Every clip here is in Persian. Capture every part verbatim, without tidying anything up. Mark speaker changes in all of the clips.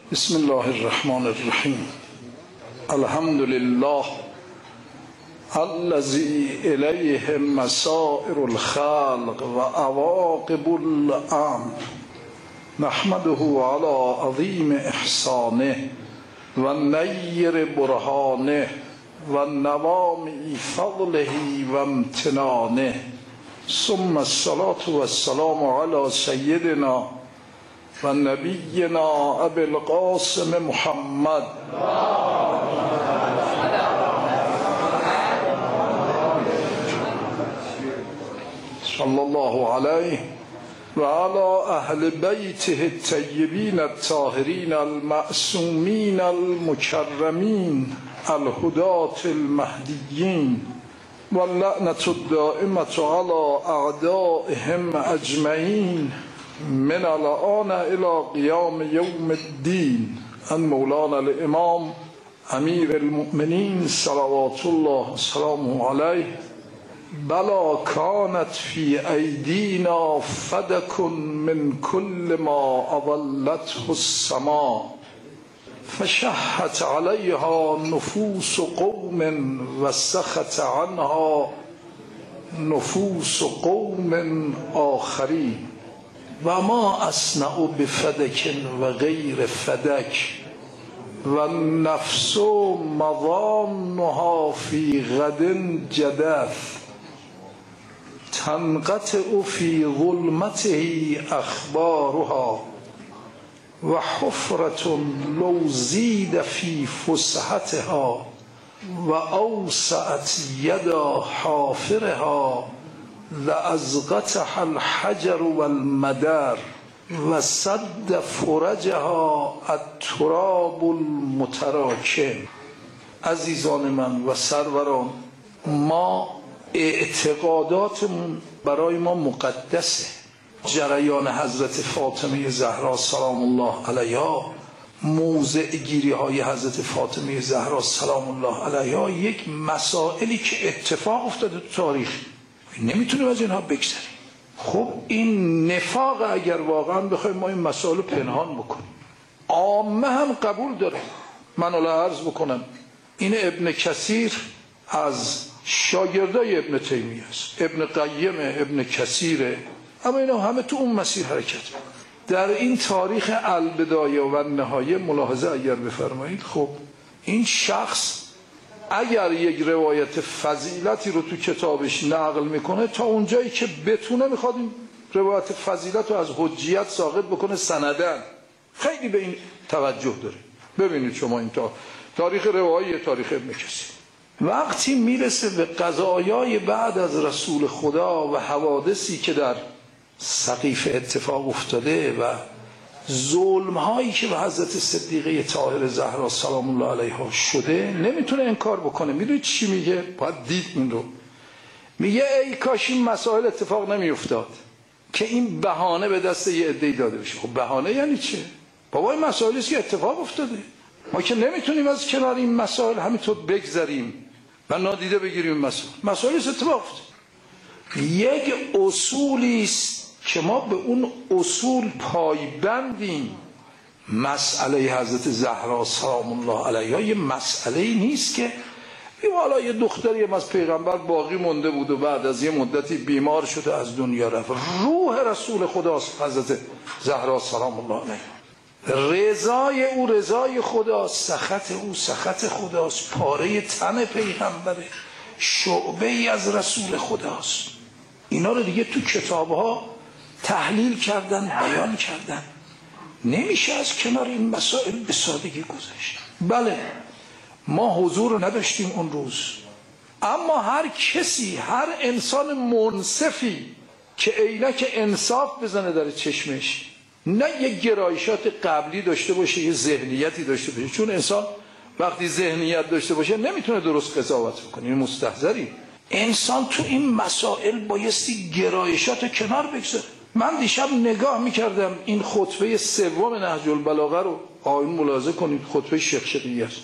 Speaker 1: بسم الله الرحمن الرحیم. الحمد لله الذی الیه مسائر الخلق و عواقب الامر، نحمده علی عظیم احسانه و نیر برهانه و نوامع فضله و امتنانه، ثم الصلاة والسلام علی سیدنا و نبینا ابی القاسم محمد صلی الله علیه و علی اهل بیته الطیبین الطاهرین المعصومین المکرمین الهداة المهدیین و اللعنة الدائمة علی اعدائهم اجمعین من الآن الى قیام یوم الدین. ان مولانا الامام امیر المؤمنین صلوات الله وسلامه علیه: بلا کانت فی ایدینا فدک من کل ما اضلته السماء، فشحت علیها نفوس قوم و سخط عنها نفوس قوم آخرین. و ما اصنع بفدک و غیر فدک و نفس مظانها فی غد جدث، تنقطع فی ظلمته اخبارها و حفرة لو زید فی فسحتها و اوسعت یدا حافرها لأزغتها الحجر والمدار و سد فرجها التراب المتراکم. عزیزان من و سروران، ما اعتقاداتمون برای ما مقدسه. جریان حضرت فاطمه زهرا سلام الله علیها، موضع گیری های حضرت فاطمه زهرا سلام الله علیها یک مسائلی که اتفاق افتاده تو تاریخ، نمیتونیم از اینها بگذریم. خب این نفاق اگر واقعا بخوایم ما این مسائل رو پنهان بکنیم، عامه هم قبول داره. من الا عرض بکنم این ابن کثیر از شاگردای ابن تیمیه است، ابن قیم ابن کثیره، اما اینا همه تو اون مسیر حرکت میکنن. در این تاریخ البدایه و نهایه ملاحظه اگر بفرمایید، خب این شخص اگر یک روایت فضیلتی رو تو کتابش نقل میکنه، تا اونجایی که بتونه میخواد این روایت فضیلت رو از حجیت ساقط بکنه سندن. خیلی به این توجه داره. ببینید شما این تا تاریخ روایی تاریخ ابن کثیر وقتی میرسه به قضایای بعد از رسول خدا و حوادثی که در سقیف اتفاق افتاده و ظلم هایی که به حضرت صدیقه طاهره زهرا سلام الله علیها شده، نمیتونه انکار بکنه. میدونید چی میگه؟ باید دید این رو. میگه ای کاش این مسائل اتفاق نمیافتاد که این بهانه به دست یه عده‌ای داده بشه. خب بهانه یعنی چه؟ بابا این مسائلی است که اتفاق افتاده، ما که نمیتونیم از کنار این مسائل همینطور بگذریم و نادیده بگیریم. این مسائل مسائلی است اتفاق افتاده. یک اصولی است که ما به اون اصول پایبندیم. مسئله حضرت زهرا سلام الله علیها یه مسئله نیست که حالا یه دختری از پیغمبر باقی مونده بود و بعد از یه مدتی بیمار شده از دنیا رفت. روح رسول خداست حضرت زهرا سلام الله علیها. رضای او رضای خداست، سخط او سخط خداست، پاره تن پیغمبره، شعبه ای از رسول خداست. اینا رو دیگه تو کتابها تحلیل کردن، بیان کردن. نمیشه از کنار این مسائل به سادگی گذشت. بله ما حضور رو نداشتیم اون روز، اما هر کسی، هر انسان منصفی که عینک انصاف بزنه در چشمش، نه یک گرایشات قبلی داشته باشه، یه ذهنیتی داشته باشه، چون انسان وقتی ذهنیت داشته باشه نمیتونه درست قضاوت بکنه. این مستحضری. انسان تو این مسائل بایستی گرایشات کنار بگذاره. من دیشب نگاه میکردم این خطبه سوم نهج البلاغه رو، آیون ملاحظه کنید، خطبه شیخ شقیقی است.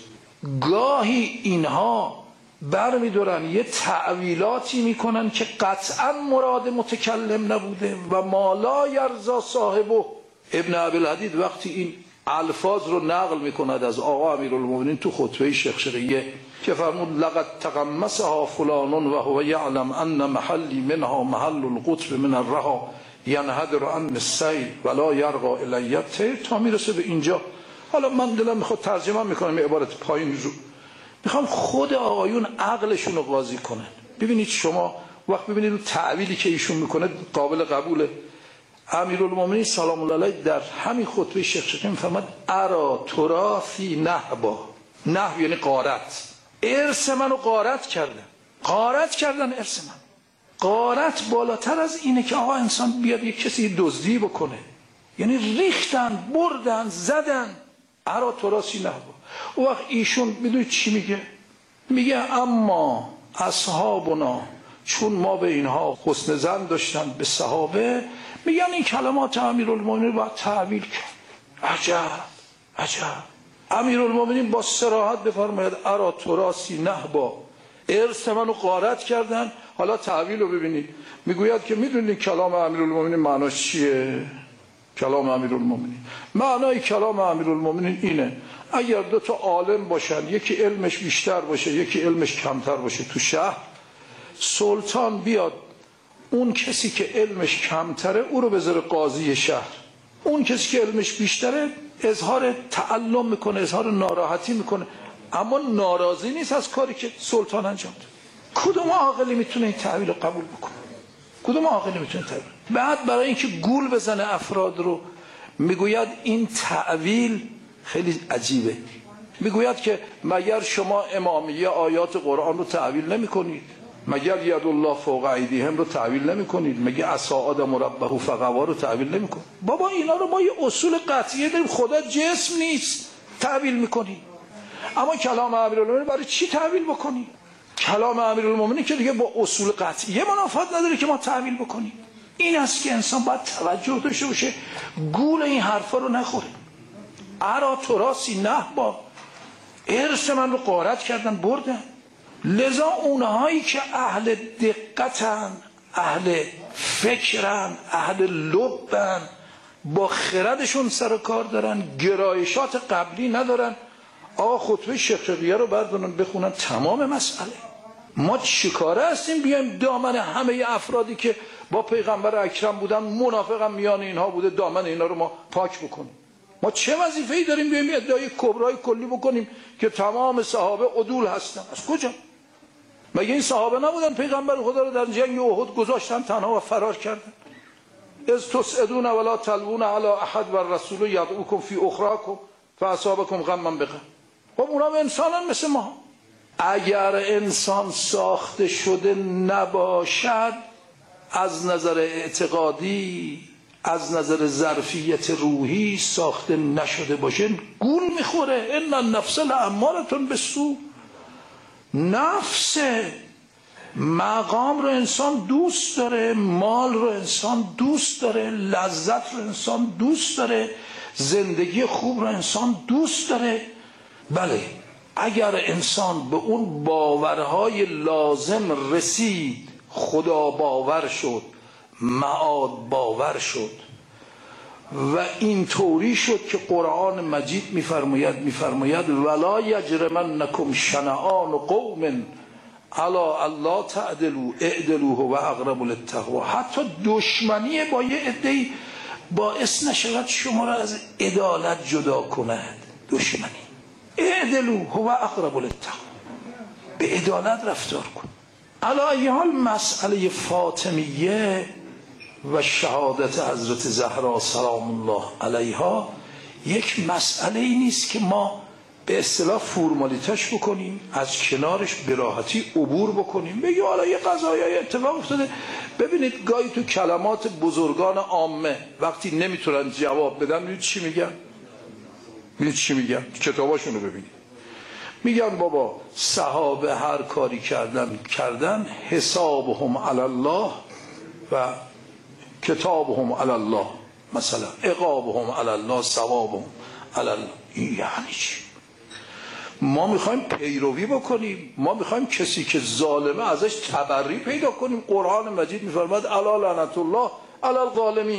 Speaker 1: گاهی اینها بر میدارن یه تعویلاتی میکنن که قطعا مراد متکلم نبوده و ما لا یرضا صاحبه. ابن ابی الحدید وقتی این الفاظ رو نقل میکند از آقا امیرالمومنین تو خطبه شیخ شقیه که فرمود لقد تقمصها فلان و هو یعلم ان محلی منها محل القطب من الرها ینهدر عن السیل ولا یرقى الی الطیر، تا میرسه به اینجا. حالا من دلم میخواد ترجمه میکنم عبارت پایین رو، میخوام خود آقایون عقلشون رو قاضی کنن. ببینید شما وقت ببینید اون تعویلی که ایشون میکنه قابل قبوله. امیرالمومنین سلام الله علیه در همین خطبه شیخ شقیه میفرماد ارا تراثی نهبا، نهب یعنی غارت، ارث منو غارت کردن، غارت کردن ارث من. غارت بالاتر از اینه که آقا انسان بیاد یک کسی دزدی بکنه، یعنی ریختن، بردن، زدن. ارا تراثی نهبا. او وقت ایشون میدونید چی میگه؟ میگه اما اصحابنا، چون ما به اینها حسن ظن داشتن به صحابه، میگن این کلمات امیرالمومنین باید تعویل کرد. عجب عجب. امیرالمومنین با صراحت بفرماید ارا تراثی نهبا، ارث منو غارت کردن. حالا تعویل رو ببینید، میگوید که میدونید کلام امیرالمومنین معناش چیه؟ کلام امیرالمومنین معنای کلام امیرالمومنین اینه اگر دو تا عالم باشن، یکی علمش بیشتر باشه یکی علمش کمتر باشه تو شهر، سلطان بیاد اون کسی که علمش کمتره او رو بذاره قاضی شهر، اون کسی که علمش بیشتره اظهار تعلم میکنه، اظهار ناراحتی میکنه، اما ناراضی نیست از کاری که سلطان انجام داد. کدوم عاقلی میتونه این تعویل رو قبول بکنه؟ کدوم عاقلی میتونه تعویل؟ بعد برای اینکه گول بزنه افراد رو میگوید این تعویل خیلی عجیبه. میگوید که مگر شما امامیه آیات قرآن رو تعویل نمی کنید؟ مگر ید الله فوق ایدیهم رو تعویل نمی کنید؟ مگر عصا آدم ربه فغوا رو تعویل نمی کنید؟ بابا اینا رو ما یه اصول قطعیه داریم، خدا جسم نیست تعویل میکنی. اما کلام امیرالمومنین برای چی تعویل بکنی؟ کلام امیرالمومنین که دیگه با اصول قطعیه منافات نداره که ما تعویل بکنیم. این است که انسان باید توجه داشته باشه گول این حرفا رو نخوره. ارا تراثی نهبا، ارث من رو غارت کردن بردن. لذا اونهایی که اهل دقتن، اهل فکرن، اهل لبن، با خردشون سر کار دارن، گرایشات قبلی ندارن، آقا خطبه شیخ شقیه رو بردارن بخونن تمام مسئله. ما چیکاره هستیم بیایم دامن همه افرادی که با پیغمبر اکرم بودن منافقم میان اینها بوده دامن اینا رو ما پاک بکنیم؟ ما چه وظیفه‌ای داریم بیایم ادعای کبرای کلی بکنیم که تمام صحابه عدول هستن؟ از کجا؟ مگه این صحابه نبودن پیغمبر خدا رو در جنگ احد گذاشتن تنها و فرار کردن؟ از تسعدون ولا تلوون علی احد و الرسول یدعوکم فی اخراکم فاصابکم غما بغم. خب اونها انسانن مثل ما. اگر انسان ساخته شده نباشد از نظر اعتقادی، از نظر ظرفیت روحی ساخته نشده باشه، گول میخوره. ان النفس لاماره بالسوء. نفس مقام رو انسان دوست داره، مال رو انسان دوست داره، لذت رو انسان دوست داره، زندگی خوب رو انسان دوست داره. بله اگر انسان به اون باورهای لازم رسید، خدا باور شد، معاد باور شد و اینطوری شد که قرآن مجید میفرماید میفرماید ولا یجرمنکم شنآن قوم علی الا تعدلوا اعدلوا هو اقرب للتقوی. حتی دشمنی با یه عده‌ای باعث نشود شما را از عدالت جدا کند. دشمنی اعدلوا هو اقرب للتقوی، به عدالت رفتار کن. علی ای حال مسئله فاطمیه و شهادت حضرت زهرا سلام الله علیها یک مسئله ای نیست که ما به اصطلاح فرمالیتش بکنیم، از کنارش به راحتی عبور بکنیم، بگی حالا یه قضایای اتفاق افتاده. ببینید گاهی تو کلمات بزرگان عامه وقتی نمیتونن جواب بدن ببینید چی میگن؟ ببینید چی میگن؟ کتاباشون رو ببینید. میگن بابا صحابه هر کاری کردن کردن حسابهم علی الله و کتابهم علی الله، مثلا عقابهم علی الله ثوابهم علی الله. یعنی چی؟ ما میخوایم پیروی بکنیم، ما میخوایم کسی که ظالمه ازش تبری پیدا کنیم. قرآن مجید میفرماید الا لعنت الله علی الظالمین.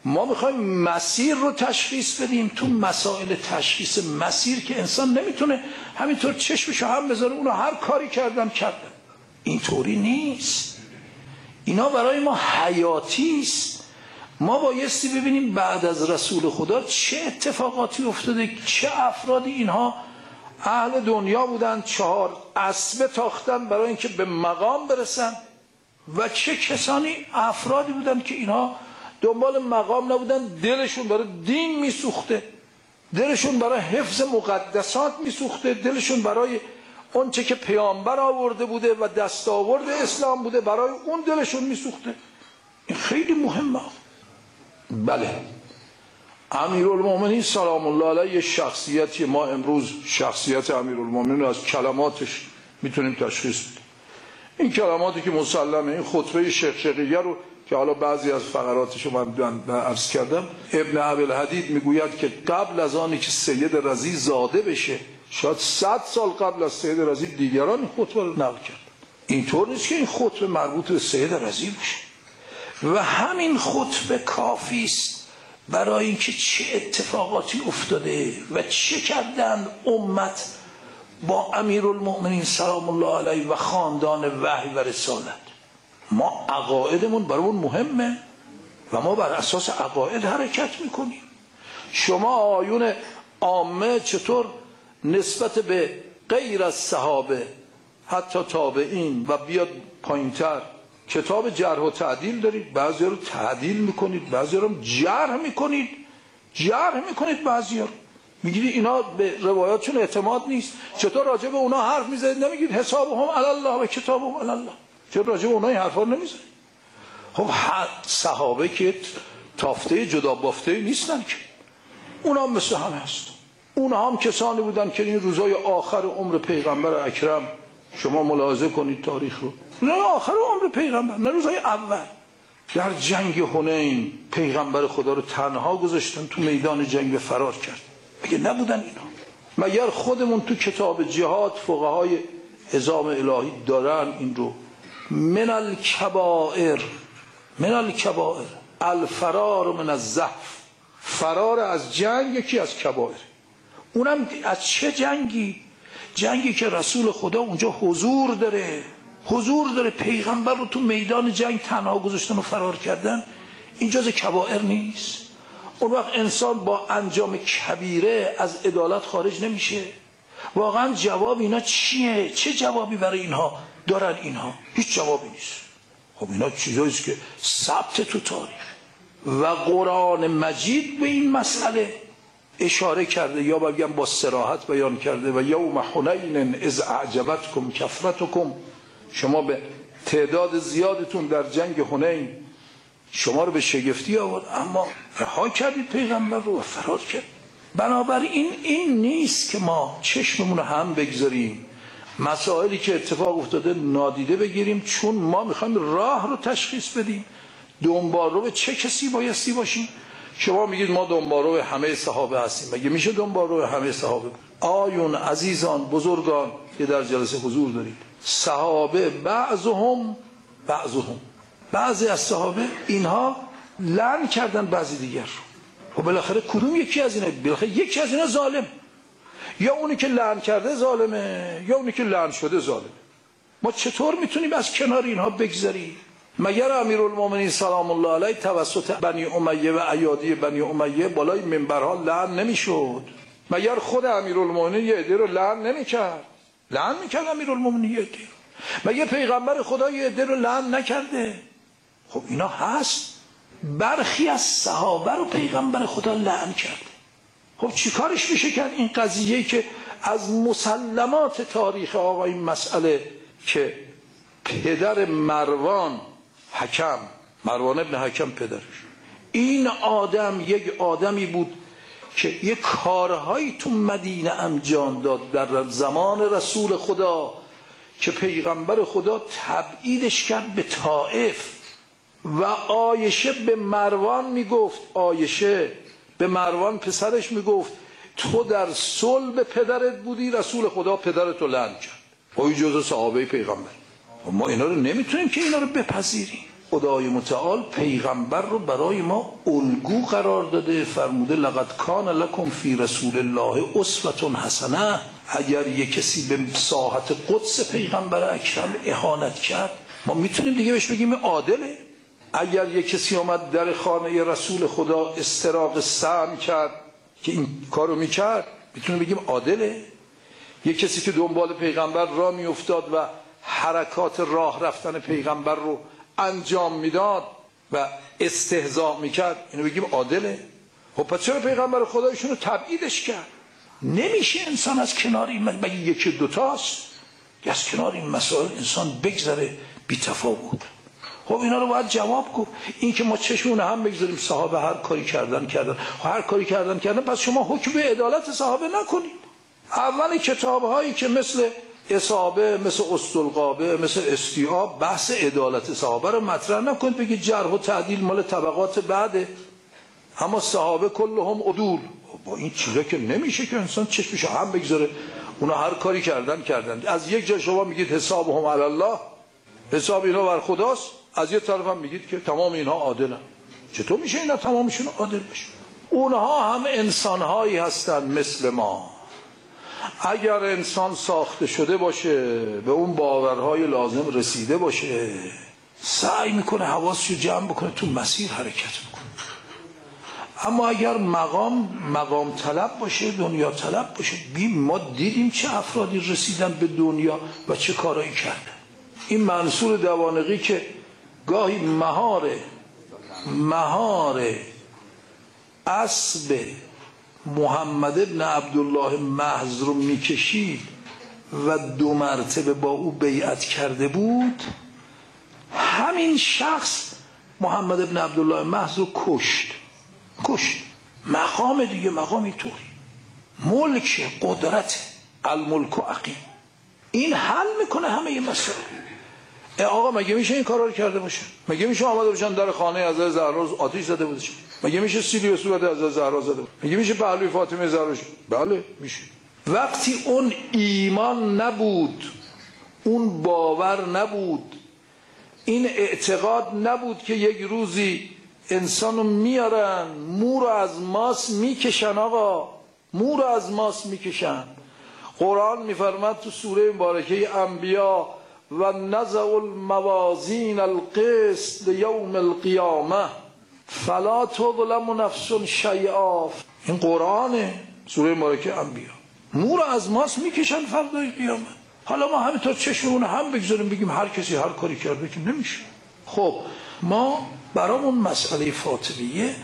Speaker 1: ما میخوایم مسیر رو تشخیص بدیم. تو مسائل تشخیص مسیر که انسان نمیتونه همینطور چشمشو هم بذاره اونو هر کاری کردم کردم. اینطوری نیست. اینا برای ما حیاتی است. ما بایستی ببینیم بعد از رسول خدا چه اتفاقاتی افتاده، چه افرادی اینها اهل دنیا بودن، چهار اسبه تاختن برای اینکه به مقام برسن، و چه کسانی افرادی بودن که اینها دنبال مقام نبودن، دلشون برای دین میسوخته، دلشون برای حفظ مقدسات میسوخته، دلشون برای اون چه که پیامبر آورده بوده و دستاورد اسلام بوده برای اون دلشون میسوخته. این خیلی مهمه. بله، امیرالمومنین سلام الله علیه شخصیتی ما امروز شخصیت امیرالمومنین رو از کلماتش میتونیم تشخیص بدیم. این کلماتی که مسلمه، این خطبه شیخ شقیقه رو که حالا بعضی از فقراتش رو من عرض کردم، ابن ابوالحدید میگوید که قبل از آنی که سید رضی زاده بشه، شاید صد سال قبل از سید رضی دیگران این خطبه رو نقل کرد. اینطور نیست که این خطبه مربوط به سید رضی بشه. و همین خطبه کافی است برای اینکه چه اتفاقاتی افتاده و چه کردن امت با امیرالمؤمنین سلام الله علیه و خاندان وحی و رسالت. ما عقایدمون برامون مهمه و ما بر اساس عقاید حرکت میکنیم. شما آیون عامه چطور نسبت به غیر از صحابه حتی تابعین و بیاد پایینتر کتاب جرح و تعدیل دارید، بعضی رو تعدیل میکنید، بعضی رو جرح میکنید، جرح میکنید، بعضی رو میگید اینا به روایاتشون اعتماد نیست. چطور راجع به اونا حرف میزنید؟ نمیگید حسابهم علی الله و کتابهم علی الله؟ چرا راجع به اونا این حرفا نمیزنید؟ خب صحابه که تافته جدا بافته نیستن که، اونا هم مثل همه هست. اونا هم کسانی بودن که این روزای آخر عمر پیغمبر اکرم، شما ملاحظه کنید تاریخ رو، نه آخر عمر پیغمبر، نه روزای اول، در جنگ حنین پیغمبر خدا رو تنها گذاشتن تو میدان جنگ به فرار کرد. مگه نبودن اینا؟ مگر خودمون تو کتاب جهاد فقهای عظام الهی دارن این رو؟ من الکبائر، من الکبائر الفرار من الزحف، فرار از جنگ یکی از کبائر. اونم از چه جنگی؟ جنگی که رسول خدا اونجا حضور داره، حضور داره، پیغمبر رو تو میدان جنگ تنها گذاشتن و فرار کردن. این جز کبائر نیست؟ اون وقت انسان با انجام کبیره از عدالت خارج نمیشه. واقعا جواب اینا چیه؟ چه جوابی برای اینها دارن؟ اینها هیچ جوابی نیست. خب اینا چیزاییست که ثبت تو تاریخ و قرآن مجید به این مسئله اشاره کرده، یا بگم با صراحت بیان کرده. و یوم حنین اذ اعجبتکم کثرتکم، شما به تعداد زیادتون در جنگ حنین شما رو به شگفتی آورد، اما رها کردید پیغمبر رو و فرار کرد. بنابراین این نیست که ما چشممون رو هم بگذاریم، مسائلی که اتفاق افتاده نادیده بگیریم، چون ما میخوایم راه رو تشخیص بدیم. دنبالرو به چه کسی بایستی باشیم؟ شما میگید ما دنبالرو همه صحابه هستیم. مگه میشه دنبالرو همه صحابه؟ آیون عزیزان بزرگان که در جلسه حضور دارید، صحابه بعضهم بعضهم بعضی از صحابه اینها لعن کردن بعضی دیگر رو. و بالاخره کدوم یکی از اینا؟ بالاخره یکی از اینا ظالم، یا اونی که لعن کرده ظالمه یا اونی که لعن شده ظالمه. ما چطور میتونیم از کنار اینها بگذریم؟ مگر امیرالمومنین سلام الله علیه توسط بنی امیه و ایادی بنی امیه بالای منبرها لعن نمیشد؟ مگر خود امیرالمومنین یه عده رو لعن نمیکرد؟ لعن میکرد امیرالمومنین یه عده. مگر پیغمبر خدا یه عده رو لعن نکرده؟ خب اینا هست. برخی از صحابه رو پیغمبر خدا لعن کرده. خب چی کارش میشه کرد؟ این قضیه که از مسلمات تاریخ آقا این مسئله که پدر مروان حکم، مروان ابن حکم پدرش، این آدم یک آدمی بود که یک کارهایی تو مدینه انجام داد در زمان رسول خدا که پیغمبر خدا تبعیدش کرد به طائف. و عایشه به مروان میگفت، عایشه به مروان پسرش میگفت تو در صلب پدرت بودی، رسول خدا پدرتو لعن کرد. اوی جزء صحابه پیغمبر. ما اینا رو نمیتونیم که اینا رو بپذیریم. خدای متعال پیغمبر رو برای ما الگو قرار داده، فرموده لقد کان لکم فی رسول الله اسوة حسنه. اگر یک کسی به ساحت قدس پیغمبر اکرم اهانت کرد، ما میتونیم دیگه بهش بگیم عادله؟ اگر یک کسی آمد در خانه رسول خدا استراق سهم کرد که این کارو میکرد، میتونیم بگیم عادله؟ یک کسی که دنبال پیغمبر راه میافتاد و حرکات راه رفتن پیغمبر رو انجام میداد و استهزاء میکرد، اینو بگیم عادله؟ خب پس چرا پیغمبر خدا ایشون رو تبعیدش کرد؟ نمیشه انسان از کنار این مگه یکی دوتاست از کنار این مسائل انسان بگذره بی تفاوت؟ خب اینا رو باید جواب گفت. این که ما چشمون هم بگذاریم صحابه هر کاری کردن کردن هر کاری کردن کردن، پس شما حکم به عدالت صحابه نکنید. اول کتاب‌هایی که مثل اصابه، مثل استلقابه، مثل استیاب بحث عدالت صحابه رو مطرح نکنید، بگید جرح و تعدیل مال طبقات بعده، اما صحابه کلهم عدول. با این چیزا که نمیشه که انسان چشمش هم بگذاره اونا هر کاری کردن کردن. از یک جا شما میگید حسابهم علی الله، حساب اینا بر خداست، از یک طرف هم میگید که تمام اینها عادلن. چطور میشه اینا تمامشون عادل بشه؟ اونها هم انسانهایی هستن مثل ما. اگر انسان ساخته شده باشه، به اون باورهای لازم رسیده باشه، سعی میکنه حواسشو جمع بکنه، تو مسیر حرکت میکنه. اما اگر مقام مقام طلب باشه، دنیا طلب باشه، بیم ما دیدیم چه افرادی رسیدن به دنیا و چه کارایی کردن. این منصور دوانقی که گاهی مهار مهار اسب محمد ابن عبدالله محض رو میکشید و دو مرتبه با او بیعت کرده بود، همین شخص محمد ابن عبدالله محض رو کشت کشت مقام دیگه، مقامی طوری ملک قدرت الملک و عقیم. این حل میکنه همه یه مسئله. آقا مگه میشه این کارا رو کرده باشه؟ مگه میشه آمده باشن در خانه حضرت زهرا آتش زده بودش؟ مگه میشه سیلی به صورت حضرت زهرا زده بود؟ مگه میشه پهلوی فاطمه زهرا شد؟ بله میشه. وقتی اون ایمان نبود، اون باور نبود، این اعتقاد نبود که یک روزی انسانو میارن مو رو از ماس میکشن، آقا مو رو از ماس میکشن. قرآن میفرماد تو سوره مبارکه انبیا و نزع الموازین القسط لیوم القیامه فلا تظلم نفس شیئا. این قرآنه، سوره مبارکه انبیا. مو رو از ماس میکشن فردای قیامت. حالا ما همینطور چشممون هم بگذاریم بگیم هر کسی هر کاری کرده که نمیشه. خب ما برامون مسئله فاطمیه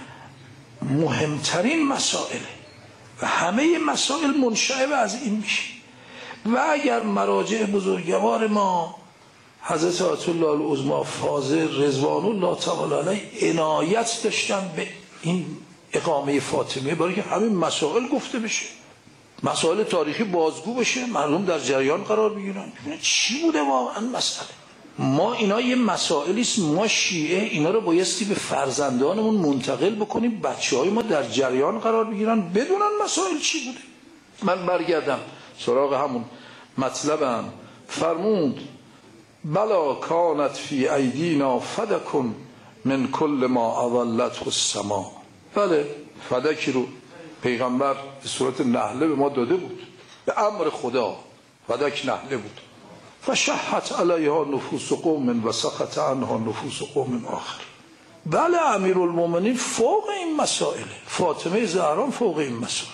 Speaker 1: مهمترین مسائله و همه مسائل منشأ از این میشه. و اگر مراجع بزرگوار ما حضرت آیت الله العظمی فاضل رضوان الله تعالی علیه عنایت داشتن به این اقامه فاطمیه، برای که همین مسائل گفته بشه، مسائل تاریخی بازگو بشه، مردم در جریان قرار بگیرن چی بوده واقعا مسئله. ما اینا یه مسائلی است، ما شیعه اینا رو بایستی به فرزندانمون منتقل بکنیم، بچهای ما در جریان قرار بگیرن، بدونن مسائل چی بوده. من برگردم سراغ همون مطلبم. فرمود بلا کانت فی ایدینا فدکن من کل ما اضلته السما. بله، فدکی رو پیغمبر به صورت نحله به ما داده بود، به امر خدا فدک نحله بود. فشحت علیها نفوس قوم و سقط عنها نفوس قوم آخر. بله امیرالمومنین فوق این مسائله، فاطمه زهرا فوق این مسائله.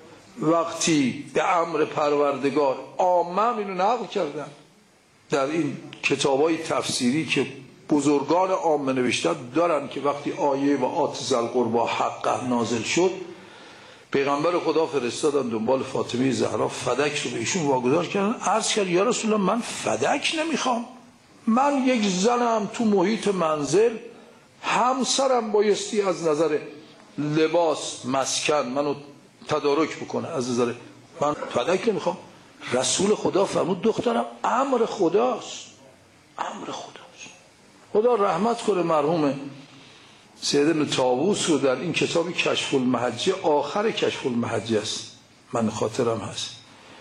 Speaker 1: وقتی به امر پروردگار عامه اینو نقل کردن در این کتابای تفسیری که بزرگان عامه نوشتن دارن که وقتی آیه و آت ذی القربی حقا نازل شد، پیغمبر خدا فرستادن دنبال فاطمه زهرا، فدک رو به ایشون واگذار کردن. عرض کرد یا رسول الله من فدک نمیخوام، من یک زنم تو محیط منزل، همسرم بایستی از نظر لباس مسکن منو تدارک بکنه، از نظر من فدک نمیخوام. رسول خدا فرمود دخترم امر خداست، امر خداست. خدا رحمت کنه مرحوم سید ابن طاووس رو در این کتاب کشف المحجه، آخر کشف المحجه است، من خاطرم هست،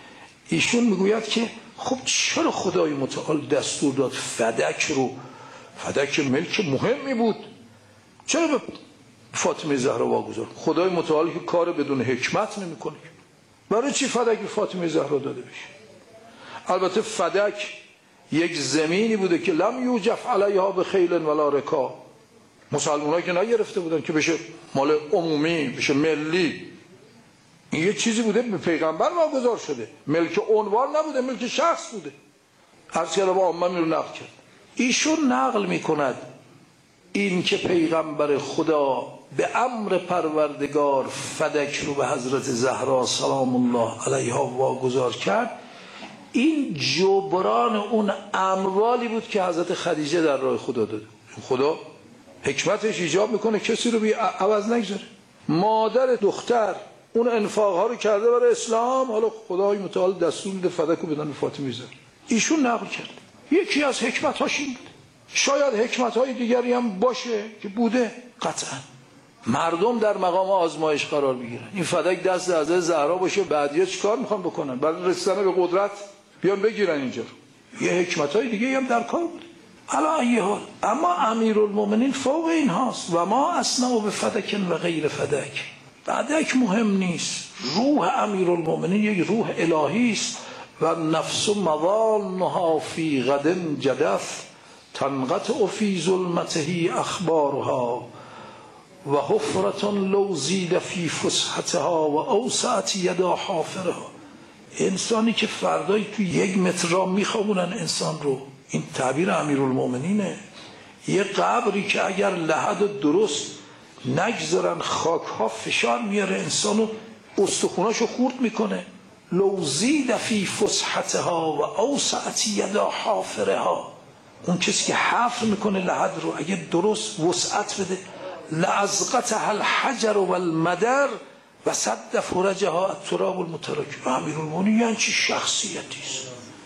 Speaker 1: ایشون میگوید که خب چرا خدای متعال دستور داد فدک رو فدک ملک مهمی بود، چرا به فاطمه زهرا واگذار؟ خدای متعال که کار بدون حکمت نمیکنه، برای چی فدک به فاطمه زهرا داده بشه؟ البته فدک یک زمینی بوده که لم یوجف علیها به خیل ولا رکاب، مسلمان‌ها که نگرفته بودن که بشه مال عمومی، بشه ملی. این یه چیزی بوده به پیغمبر واگذار شده، ملک عنوان نبوده، ملک شخص بوده. هر چیزی با عامه رو نقل کرد. ایشون نقل میکند این که پیغمبر خدا به امر پروردگار فدک رو به حضرت زهرا سلام الله علیها واگذار کرد، این جبران اون اموالی بود که حضرت خدیجه در راه خدا داده. خدا حکمتش ایجاب میکنه کسی رو بی عوض نگذاره. مادر دختر اون انفاقها رو کرده برای اسلام، حالا خدای متعال دستور میده فدک رو بدن به فاطمه زهرا. ایشون نقل کرد. یکی از حکمت‌هاش این بود. شاید حکمت‌های دیگری هم باشه که بوده، قطعا مردم در مقام آزمایش قرار بگیرن. این فدک دست حضرت زهرا باشه، بعدیا چیکار میخوان بکنن؟ برای رسیدن به قدرت بیان بگیرن اینجا رو. یه حکمت‌های دیگه هم در کار بود. علا ای حال، اما امیرالمومنین فوق این هاست و ما اصنع به فدک و غیر فدک. فدک مهم نیست، روح امیرالمومنین یک روح الهی است و نفس مظانها فی غد جدف تنقطع فی ظلمته اخبارها و حفرة لو زید فی فسحتها و اوسعت یدا حافرها. انسانی که فردایی توی یک متر را میخوابونن انسان رو، این تعبیر امیرالمومنینه. یه قبری که اگر لحد درست نگذارن خاکها فشار میاره انسانو، استخوناشو خورد میکنه. لو زید فی فسحتها و اوسعت یدا حافرها، اون کسی که حفر میکنه لحد رو اگه درست وسعت بده، لازقتها الحجر والمدر و صد فرجها التراب المتراکم. امیرالمومنین یعنی چی شخصیتی است،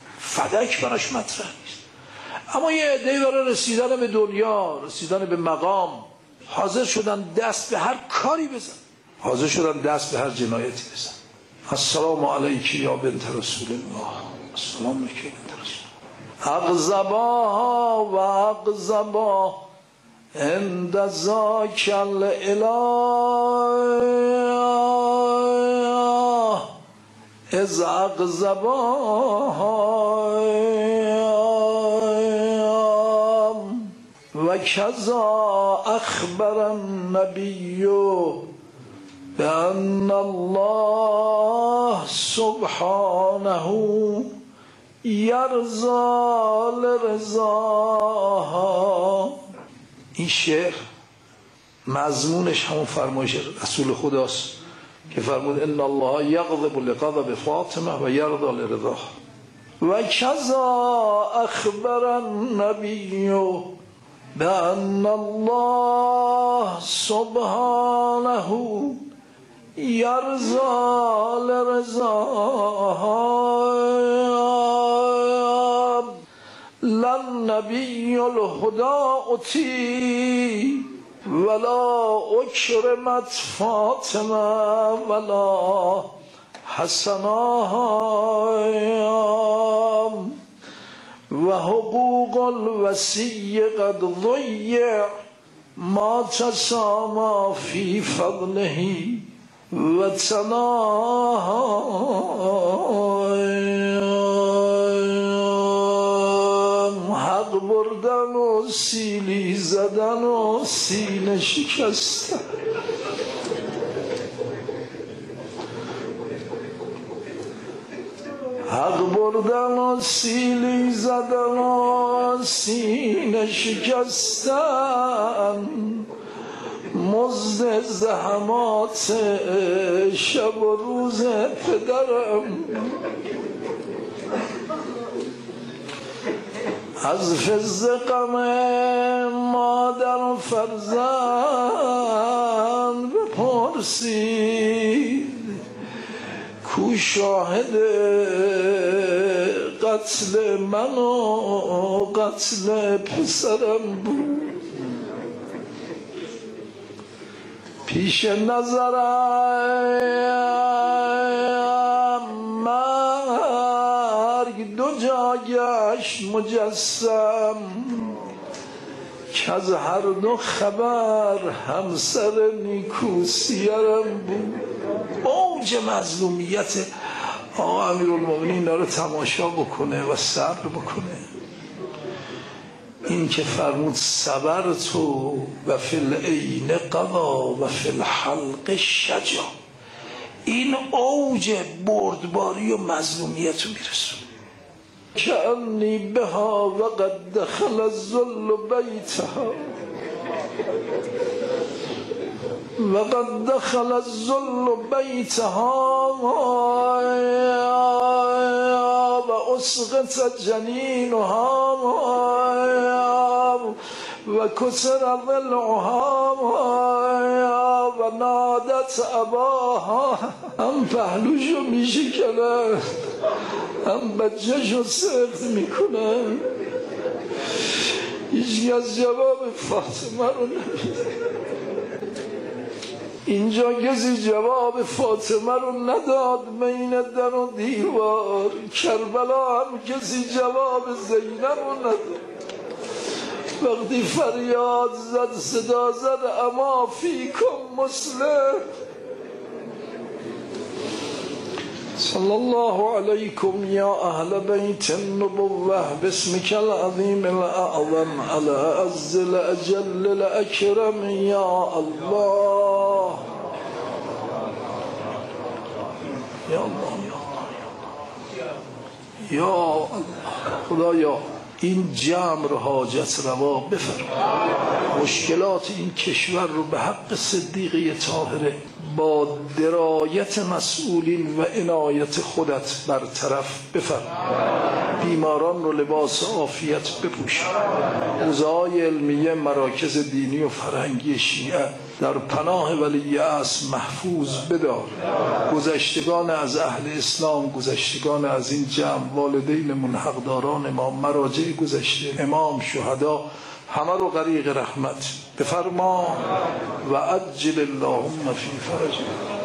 Speaker 1: فدک براش مطرح نیست. اما یه عده‌ای برای رسیدن به دنیا، رسیدن به مقام، حاضر شدن دست به هر کاری بزن، حاضر شدن دست به هر جنایتی بزن. السلام علیکی یا بنت رسول الله، السلام علیکی یا بنت رسول الله. اغضباها و اغضبا عند ذاک الاله از اغضباها و کذا اخبر النبی بأن الله سبحانه یرضا لرضاها. این شعر مضمونش همون فرمایش رسول خداست که فرمود ان الله یغضب لغضب فاطمه و یرضا لرضاها. و کذا اخبر النبی بأن الله سبحانه یرضا لرضاها. لن نبی الهدى اتی ولا اکرمت فاطمه ولا حسناها و حقوق الوصی قد ضیع ما تسامى فی فضله و تناها. حق بردن و سیلی زدن و سینه شکستن. حق بردن و سیلی زدن و سینه شکستن، مزد زحمات شب و روز پدرم. از فز غم مادر فرزند بپرسید، کو شاهد قتل من و قتل پسرم بود. پیش نظرم مرگ دو جا گشت مجسم، که از هر دو خبر همسر نیکو سیرم بود. اوج مظلومیت آقا امیرالمومنین داره تماشا بکنه و صبر بکنه. این که فرمود صبرت و فی العین قضا و فی الحلق شجا، این اوج بردباری و مظلومیت رو میرسون. کأنی بها و قد دخل الذل بیتها و قد دخل الذل بیتها و اسقط جنینها و کسر ضلعها و نادت اباها. هم پهلوشو میشکنه، هم بچهشو سخت میکنه. هیچ از جواب فاطمه رو نمیده. اینجا کسی جواب فاطمه رو نداد بین در و دیوار. کربلا هم کسی جواب زینب رو نداد. وقتی فریاد زد صدا زد اما فیکم مسلم. صلی الله علیکم یا اهل بیت النبوة باسمک العظیم الاعظم الأعز الأجل الأکرم یا الله یا الله یا الله. خدایا این جمع حاجت روا بفرما. مشکلات این کشور رو به حق صدیقه طاهره با درایت مسئولین و عنایت خودت برطرف بفرما. بیماران رو لباس عافیت بپوش. حوزه‌های علمیه، مراکز دینی و فرهنگی شیعه در پناه ولی اصل محفوظ بدار. گذشتگان از اهل اسلام، گذشتگان از این جمع، والدین حقداران ما، مراجع گذشته، امام، شهدا، همه رو غریق رحمت بفرما و عجل اللهم فی فرج.